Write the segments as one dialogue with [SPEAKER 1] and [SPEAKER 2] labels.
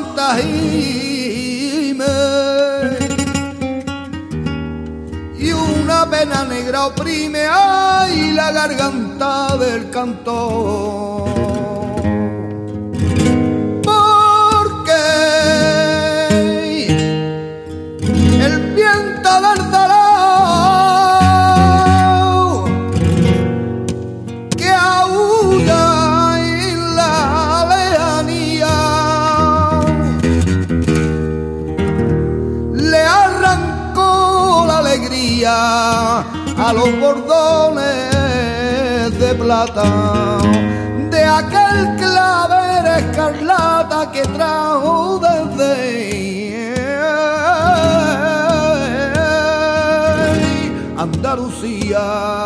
[SPEAKER 1] Tajime y una pena negra oprime ay la garganta del cantor. Porque el viento del dolor que aúlla en la lejanía le arrancó la alegría a los bordones de plata de aquel clavel escarlata que trajo desde Andalucía.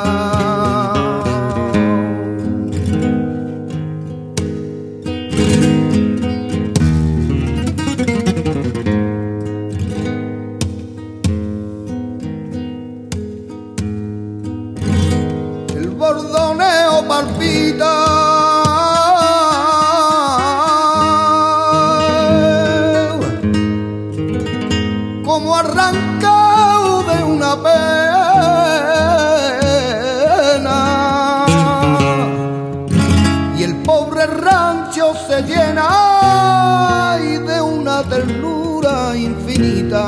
[SPEAKER 1] El bordoneo palpita como arrancado de una pena y el pobre rancho se llena ay, de una ternura infinita.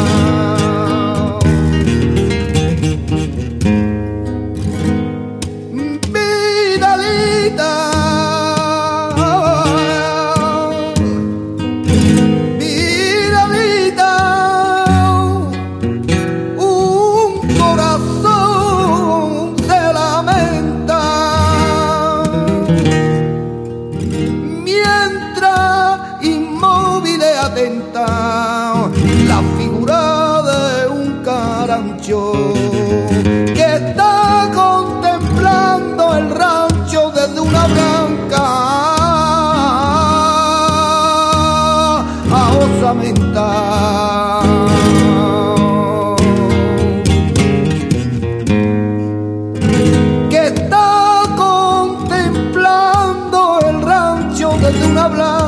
[SPEAKER 1] La figura de un carancho que está contemplando el rancho desde una blanca osamenta. Que está contemplando el rancho desde una blanca